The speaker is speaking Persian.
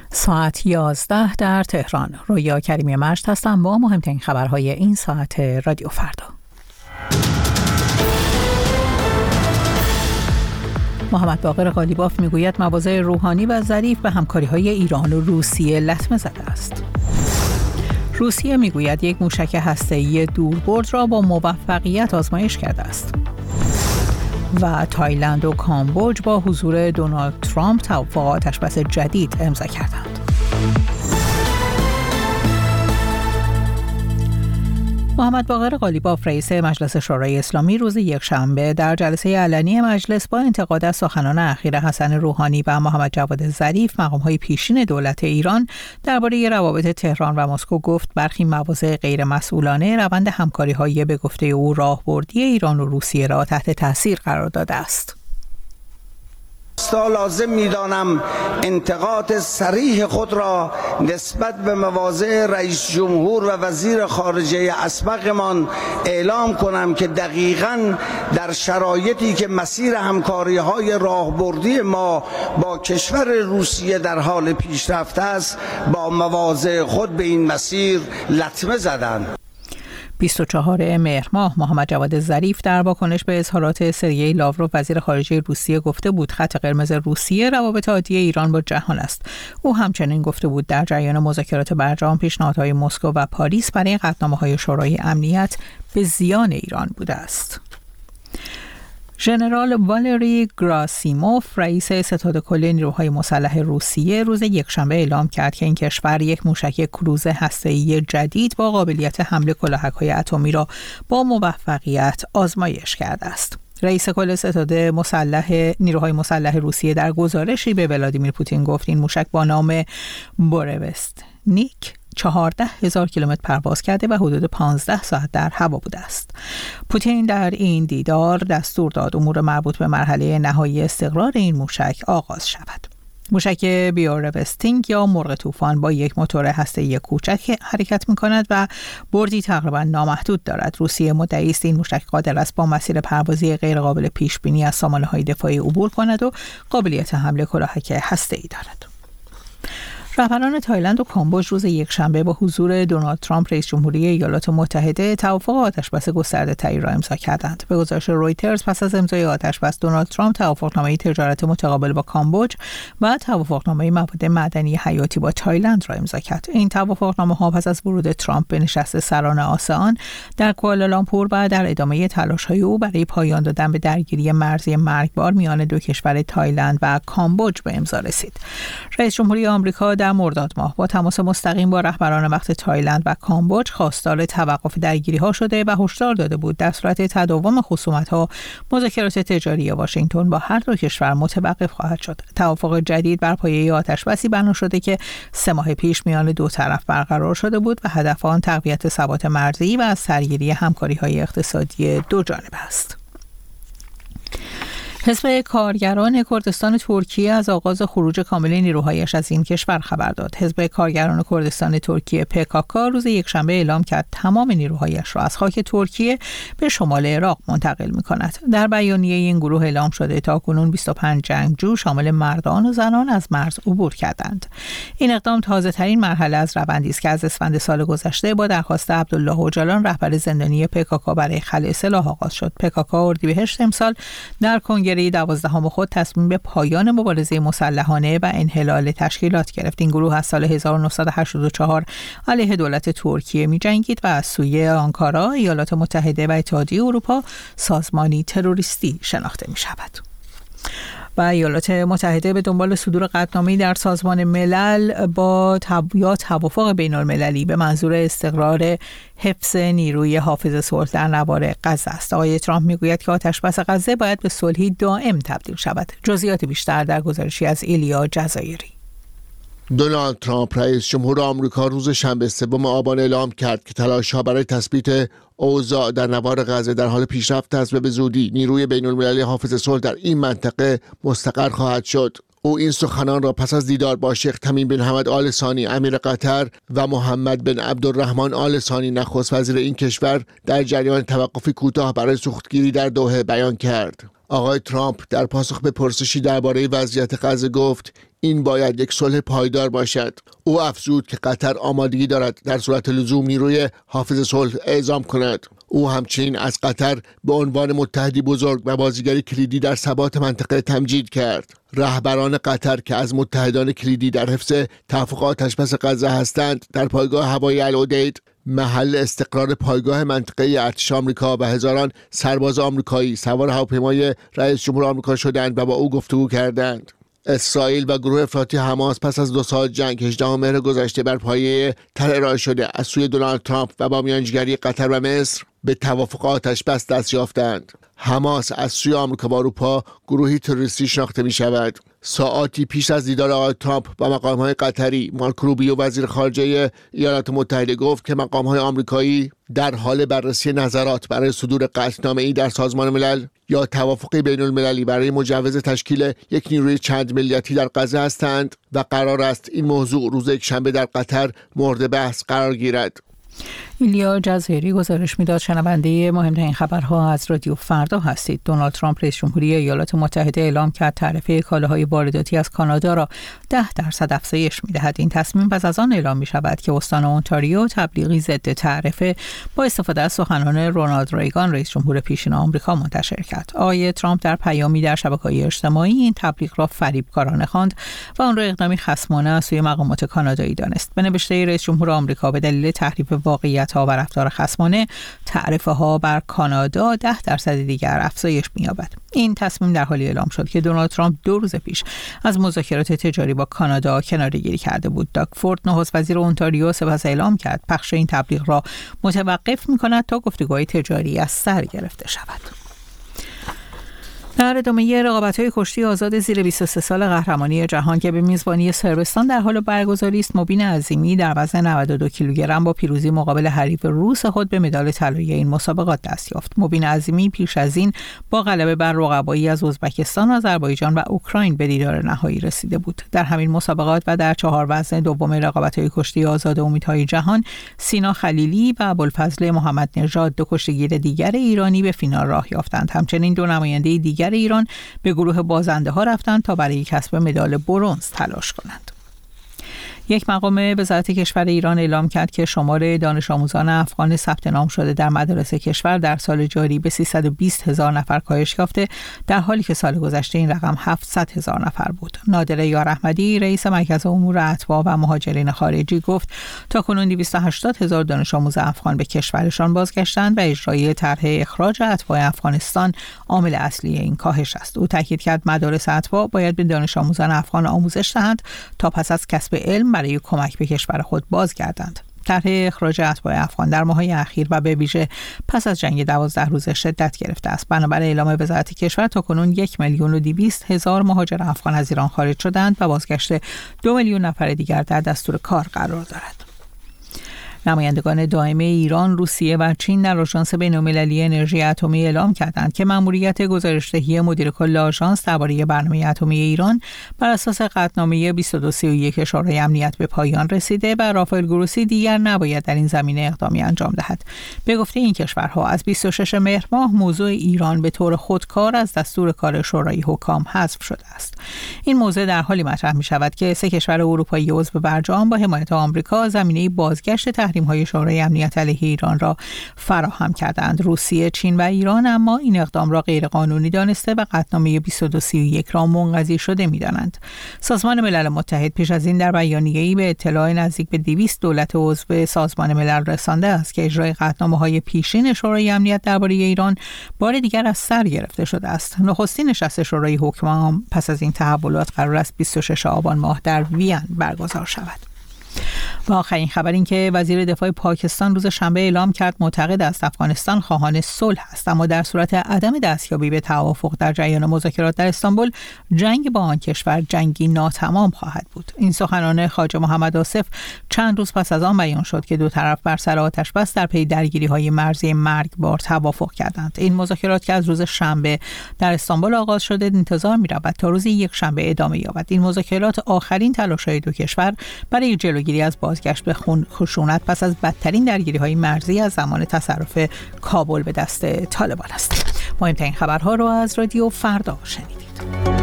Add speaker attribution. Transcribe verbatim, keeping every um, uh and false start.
Speaker 1: ساعت یازده در تهران. رویا کریمی مجد هستم با مهمترین خبرهای این ساعت رادیو فردا. محمد باقر قالیباف میگوید مواضع روحانی و ظریف به همکاری‌های ایران و روسیه لطمه زده است. روسیه میگوید یک موشک هسته‌ای دوربرد را با موفقیت آزمایش کرده است. و تایلند و کامبوج با حضور دونالد ترامپ توافق آتشبس جدید امضا کردند. محمد باقر قالیباف رئیس مجلس شورای اسلامی روز یکشنبه در جلسه علنی مجلس با انتقاد از سخنان اخیر حسن روحانی و محمد جواد ظریف مقام‌های پیشین دولت ایران درباره روابط تهران و مسکو گفت برخی مواضع غیر مسئولانه روند همکاری‌های به گفته او راهبردی ایران و روسیه را تحت تاثیر قرار داده است.
Speaker 2: لازم می‌دانم انتقاد صریح خود را نسبت به مواضع رئیس جمهور و وزیر خارجه اسبقمان اعلام کنم که دقیقاً در شرایطی که مسیر همکاری‌های راهبردی ما با کشور روسیه در حال پیشرفت است با مواضع خود به این مسیر لطمه زدند.
Speaker 1: بیست و چهارم مهر ماه محمد جواد ظریف در واکنش به اظهارات سرگئی لاوروف وزیر خارجه روسیه گفته بود خط قرمز روسیه روابط عادی ایران با جهان است. او همچنین گفته بود در جریان مذاکرات برجام پیشنهادهای مسکو و پاریس برای قطعنامه‌های شورای امنیت به زیان ایران بوده است. ژنرال والری گراسیموف رئیس ستاد کل نیروهای مسلح روسیه روز یکشنبه اعلام کرد که این کشور یک موشک کروز هسته‌ای جدید با قابلیت حمل کلاهک‌های اتمی را با موفقیت آزمایش کرده است. رئیس کل ستاد مسلح نیروهای مسلح روسیه در گزارشی به ولادیمیر پوتین گفت این موشک با نام بورستنیک چهارده هزار کیلومتر پرواز کرده و حدود پانزده ساعت در هوا بوده است. پوتین در این دیدار دستور داد امور مربوط به مرحله نهایی استقرار این موشک آغاز شود. موشک بیورستینگ یا مرغ طوفان با یک موتور هسته‌ای کوچک حرکت می‌کند و بردی تقریبا نامحدود دارد. روسیه مدعی است این موشک قادر است با مسیر پروازی غیرقابل پیش‌بینی از سامانه‌های دفاعی عبور کند و قابلیت حمل کلاهک هسته‌ای دارد. رهبران تایلند و کامبوج روز یکشنبه با حضور دونالد ترامپ رئیس جمهوری ایالات متحده توافق آتشبس گسترده‌تری را امضا کردند. به گزارش رویترز پس از امضای آتشبس دونالد ترامپ توافقنامه تجارت متقابل با کامبوج و توافقنامه مواد معدنی حیاتی با تایلند را امضا کرد. این توافقنامه‌ها پس از ورود ترامپ به نشست سران آسئان در کوالالامپور و در ادامه تلاش‌های او برای پایان دادن به درگیری مرزی مرگبار میان دو کشور تایلند و کامبوج به امضا رسید. رئیس جمهوری آمریکا در مرداد ماه با تماس مستقیم با رهبران وقت تایلند و کامبوج خواستار توقف درگیری‌ها شده و هشدار داده بود در صورت تداوم خصومت‌ها مذاکرات تجاری واشنگتن با هر دو کشور متوقف خواهد شد. توافق جدید بر پایه آتشبسی بنا شده که سه ماه پیش میان دو طرف برقرار شده بود و هدف آن تقویت ثبات مرزی و از سرگیری همکاری‌های اقتصادی دو جانبه است. حزب کارگران کردستان ترکیه از آغاز خروج کامل نیروهایش از این کشور خبر داد. حزب کارگران کردستان ترکیه پی کی کی روز یکشنبه اعلام کرد تمام نیروهایش را از خاک ترکیه به شمال عراق منتقل می‌کند. در بیانیه این گروه اعلام شده تاکنون بیست و پنج جنگجو شامل مردان و زنان از مرز عبور کردند. این اقدام تازه‌ترین مرحله از روندی است که از اسفند سال گذشته با درخواست عبدالله اوجالان رهبر زندانی پی کی کی برای خلع سلاح آغاز شد. پی کی کی اردیبهشت امسال در کنگره دوازدهم خود تصمیم به پایان مبارزه مسلحانه و انحلال تشکیلات گرفت. این گروه از سال هزار و نهصد و هشتاد و چهار علیه دولت ترکیه می‌جنگید و از سوی آنکارا، ایالات متحده و اتحادیه اروپا سازمانی تروریستی شناخته می‌شود. و ایالات متحده به دنبال صدور قطعنامه‌ای در سازمان ملل با تب... یا توافق بین‌المللی به منظور استقرار حفظ نیروی حافظ صلح در نوار غزه است. آقای ترامپ میگوید که آتشبس غزه باید به صلحی دائم تبدیل شود. جزئیات بیشتر در گزارشی از ایلیا جزایری.
Speaker 3: دونالد ترامپ رئیس جمهور آمریکا روز شنبه سوم آبان اعلام کرد که تلاش‌ها برای تثبیت اوضاع در نوار غزه در حال پیشرفت است و به زودی نیروی بین‌المللی حافظ صلح در این منطقه مستقر خواهد شد. او این سخنان را پس از دیدار با شیخ تمیم بن حمد آل ثانی امیر قطر و محمد بن عبدالرحمن آل ثانی نخست وزیر این کشور در جریان توقفی کوتاه برای سوختگیری در دوحه بیان کرد. آقای ترامپ در پاسخ به پرسشی درباره وضعیت غزه گفت این باید یک صلح پایدار باشد. او افزود که قطر آمادگی دارد در صورت لزوم نیروی حافظ صلح اعزام کند. او همچنین از قطر به عنوان متحدی بزرگ و بازیگری کلیدی در ثبات منطقه تمجید کرد. رهبران قطر که از متحدان کلیدی در حفظ توافق آتش‌بس غزه هستند، در پایگاه هوایی العدید، محل استقرار پایگاه منطقه ارتش آمریکا و هزاران سرباز آمریکایی سوار هواپیمای رئیس جمهور آمریکا شدند و با او گفتگو کردند. اسرائیل و گروه افراطی حماس پس از دو سال جنگ هجدهم مهر گذشته بر پایه طرح ارائه شده از سوی دونالد ترامپ و با میانجیگری قطر و مصر به توافق آتش‌بس دست یافتند. حماس از سوی آمریکا و اروپا گروهی تروریستی شناخته می شود. ساعاتی پیش از دیدار آقای ترامپ با مقام‌های قطری، مارک روبیو وزیر خارجه ایالات متحده گفت که مقام‌های آمریکایی در حال بررسی نظرات برای صدور قطعنامه‌ای در سازمان ملل یا توافقی بین المللی برای مجوز تشکیل یک نیروی چند ملیتی در غزه هستند و قرار است این موضوع روز یکشنبه در قطر مورد بحث قرار گیرد.
Speaker 1: ایلیا جزیری گزارش میداد. شنونده مهمترین خبرها از رادیو فردا هستید. دونالد ترامپ رئیس جمهوری ایالات متحده اعلام کرد تعرفه کالاهای وارداتی از کانادا را ده درصد افزایش می‌دهد. این تصمیم پس از آن اعلام می‌شود که استان اونتاریو تبلیغی ضد تعرفه با استفاده از سخنان رونالد ریگان رئیس جمهور پیشین آمریکا منتشر کرد. آقای ترامپ در پیامی در شبکه‌های اجتماعی این تبلیغ را فریبکارانه خواند و آن را اقدامی خصمانه از سوی مقامات کانادایی دانست. به نوشته رئیس جمهور آمریکا به دلیل تحریف واقعیت ها و رفتار خصمانه تعرفه ها بر کانادا ده درصد دیگر افزایش می‌یابد. این تصمیم در حالی اعلام شد که دونالد ترامپ دو روز پیش از مذاکرات تجاری با کانادا کناره‌گیری کرده بود. داگ فورد نخست وزیر اونتاریو سپس اعلام کرد پخش این تبلیغ را متوقف می‌کند تا گفتگوهای تجاری از سر گرفته شود. در ادامه رقابت‌های کشتی آزاد زیر بیست و سه سال قهرمانی جهان که به میزبانی صربستان در حال برگزاری است، مبین عظیمی در وزن نود و دو کیلوگرم با پیروزی مقابل حریف روس خود به مدال طلایی این مسابقات دست یافت. مبین عظیمی پیش از این با غلبه بر رقبایی از ازبکستان، آذربایجان و اوکراین به دیدار نهایی رسیده بود. در همین مسابقات و در چهار وزن دوم رقابت‌های کشتی آزاد امیدهای جهان، سینا خلیلی و ابوالفضل محمد نژاد دو کشتیگیر دیگر ایرانی به فینال راه یافتند. همچنین دو نماینده دیگر ایران به گروه بازنده ها رفتند تا برای کسب مدال برنز تلاش کنند. یک مقام وزارت کشور ایران اعلام کرد که شمار دانش آموزان افغان ثبت نام شده در مدارس کشور در سال جاری به سیصد و بیست هزار نفر کاهش یافته، در حالی که سال گذشته این رقم هفتصد هزار نفر بود. نادر یار احمدی رئیس مرکز امور اتباع و مهاجرین خارجی گفت تاکنون دویست و هشتاد هزار دانش آموز افغان به کشورشان بازگشتند و اجرای طرح اخراج اتباع افغانستان عامل اصلی این کاهش است. او تاکید کرد مدارس اتباع باید به دانش آموزان افغان آموزش دهند تا پس از کسب علم برای کمک به کشور خود بازگردند. طرح اخراج اتباع افغان در ماه‌های اخیر و به ویژه پس از جنگ دوازده روزه شدت گرفته است. بنابر اعلام وزارت کشور تاکنون یک میلیون و دویست هزار مهاجر افغان از ایران خارج شدند و بازگشت دو میلیون نفر دیگر در دستور کار قرار دارد. نمایندگان دائمی ایران، روسیه و چین در آژانس بین‌المللی انرژی اتمی اعلام کردند که مأموریت گزارش‌دهی مدیر کل آژانس درباره برنامه اتمی ایران بر اساس قطعنامه بیست و دو سی و یک شورای امنیت به پایان رسیده و رافائل گروسی دیگر نباید در این زمینه اقدامی انجام دهد. به گفته این کشورها از بیست و شش مهر ماه موضوع ایران به طور خودکار از دستور کار شورای حکام حذف شده است. این موضوع در حالی مطرح می‌شود که سه کشور اروپایی عضو برجام با حمایت آمریکا زمینه بازگشت تحریم‌های شورای امنیت علیه ایران را فراهم کردند. روسیه، چین و ایران اما این اقدام را غیرقانونی دانسته و قطعنامه بیست و دو سی و یک را منقضی شده می‌دانند. سازمان ملل متحد پیش از این در بیانیه‌ای به اطلاع نزدیک به دویست دولت عضو سازمان ملل رسانده است که اجرای قطعنامه‌های پیشین شورای امنیت درباره ایران بار دیگر از سر گرفته شده است. نخستین نشست شورای حکام پس از این تحولات قرار است بیست و شش آبان ماه در وین برگزار شود. و آخرین خبر این که وزیر دفاع پاکستان روز شنبه اعلام کرد معتقد است افغانستان خواهان صلح است، اما در صورت عدم دستیابی به توافق در جریان مذاکرات در استانبول جنگ با آن کشور جنگی ناتمام خواهد بود. این سخنان خواجه محمد آصف چند روز پس از آن بیان شد که دو طرف بر سر آتش بس در پی درگیری‌های مرزی مرگبار توافق کردند. این مذاکرات که از روز شنبه در استانبول آغاز شده انتظار می‌رود تا روز یک شنبه ادامه یابد. این مذاکرات آخرین تلاش‌های دو کشور برای جلوگیری از بازگشت به خشونت پس از بدترین درگیری‌های مرزی از زمان تصرف کابل به دست طالبان است. مهمترین خبرها رو از رادیو فردا شنیدید.